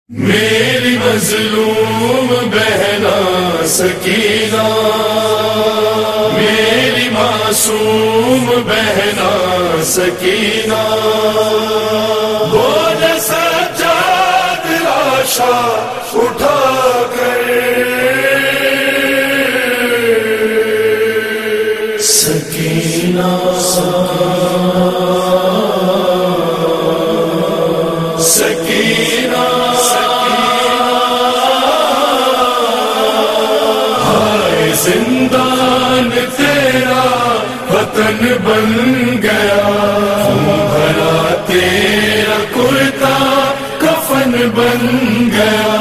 میری مظلوم بہنا سکینہ، میری معصوم بہنا سکینہ، بوجھ سجاد لاشا اٹھا کر سکینہ سکینہ زندان تیرا وطن بن گیا، بھلا تیرا کرتا کفن بن گیا،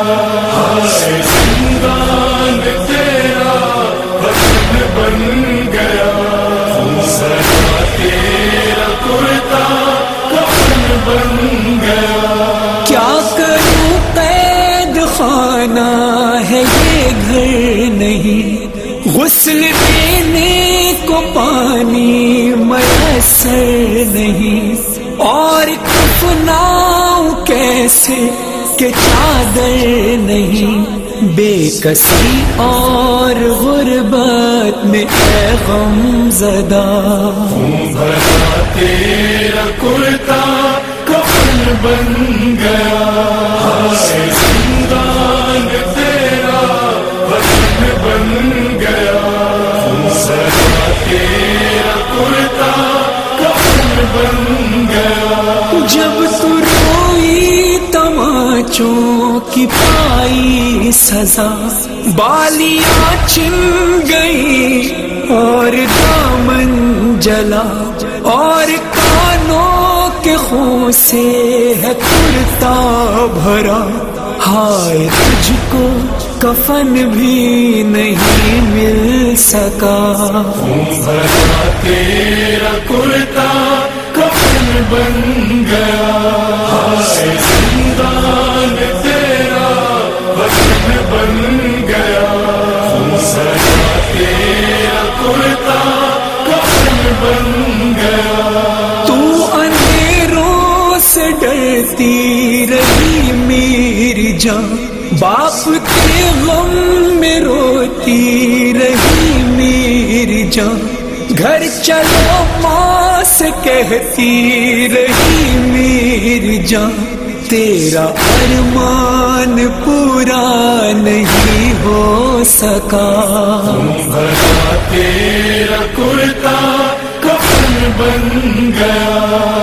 زندان تیرا وطن بن گیا، بھلا تیرا کرتا کفن بن گیا۔ کیا کروں قید خانہ ہے یہ گھر نہیں، غسل دینے کو پانی میسر نہیں، اور کفناؤں کیسے کہ چادر نہیں، بے کسی اور غربت میں اے غم زدہ، بھلا تیرا کرتا کفن بن گیا، زندان تیرا وطن بن گیا، تیرا کرتا کفن بن گیا۔ جب تو روئی تماچوں کی پائی سزا، بالیاں چن گئی اور دامن جلا، اور کانوں کے خون سے ہے کرتا بھرا، ہائے تجھ کو کفن بھی نہیں مل سکا، بھلا تیرا کرتا کفن بن گیا، زندان تیرا وطن بن گیا، تیرا کرتا کفن بن گیا۔ تو اندھیروں سے ڈرتی رہی میری جان، باپ کے غم میں روتی رہی میری جان، گھر چلو ماں سے کہتی رہی میری جان، تیرا ارمان پورا نہیں ہو سکا، بھلا تیرا کرتا کفن بن گیا،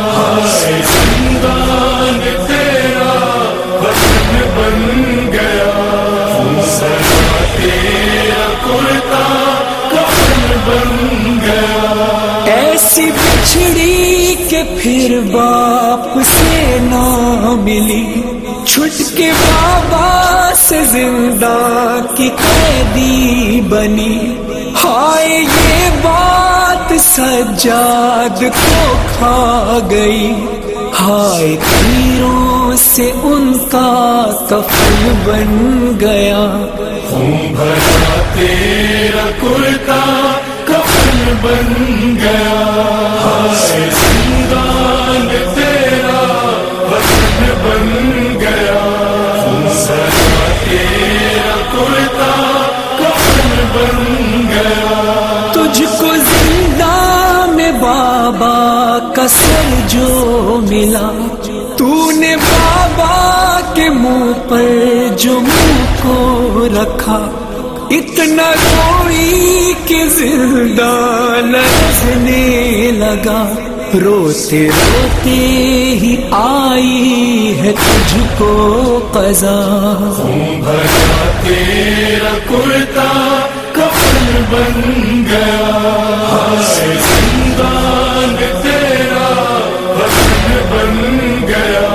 زندان تیرا وطن بن گیا، تیرا کرتا کفن بن گیا۔ ایسی بچھڑی کہ پھر باپ سے نہ ملی، چھٹ کے بابا سے زندہ کی قیدی بنی، ہائے یہ بات سجاد کو کھا گئی، ہائے تیروں سے ان کا کفن بن گیا، بھلا تیرا کرتا کفن بن گیا، زندان تیرا وطن بن گیا، تیرا کرتا کفن بن گیا۔ تجھ کو زندہ میں بابا کا سر جو ملا، تو نے بابا کے منہ پر جو منہ کو رکھا، اتنا روئی کہ زندہ لرزنے لگا، روتے روتے ہی آئی ہے تجھ کو قضا، بھلا تیرا کرتا کفن بن گیا، زندان تیرا وطن بن گیا،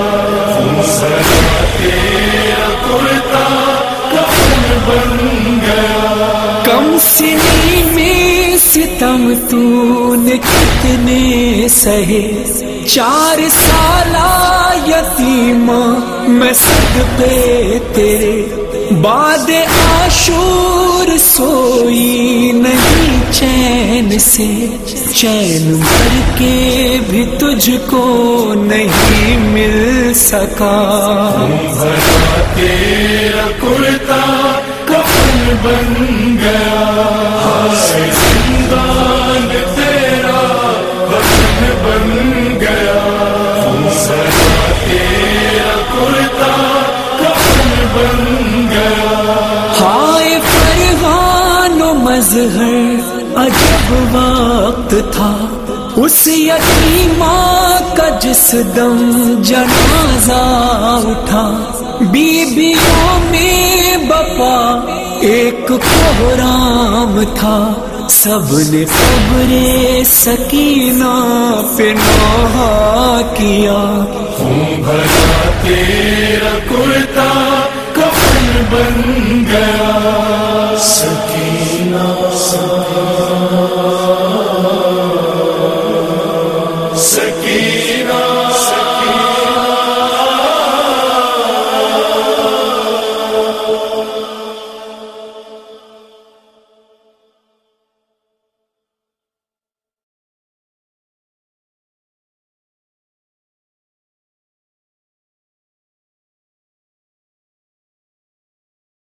تیرا کرتا کفن بن گیا۔ کم سنی میں ستم تو نے کتنے سہے، 4 سالہ یتیم میں صدقے تیرے، بعد عاشور سوئی نہیں چین سے، چین بھر کے بھی تجھ کو نہیں مل سکا. بھرا تیرا کرتا کفن بن گیا. زندان تیرا وطن بن گیا. بھرا تیرا کرتا کفن بن گیا. ہائے فرحان و مظہر عجب وقت تھا اس یتیمہ کا جس دم جنازہ اٹھا. بیویوں میں بپا ایک کوہرام تھا. سب نے قبر سکینہ پہ نوحہ کیا. خون بھرا تیرا کرتا کفن بن گیا. سکینہ سکینہ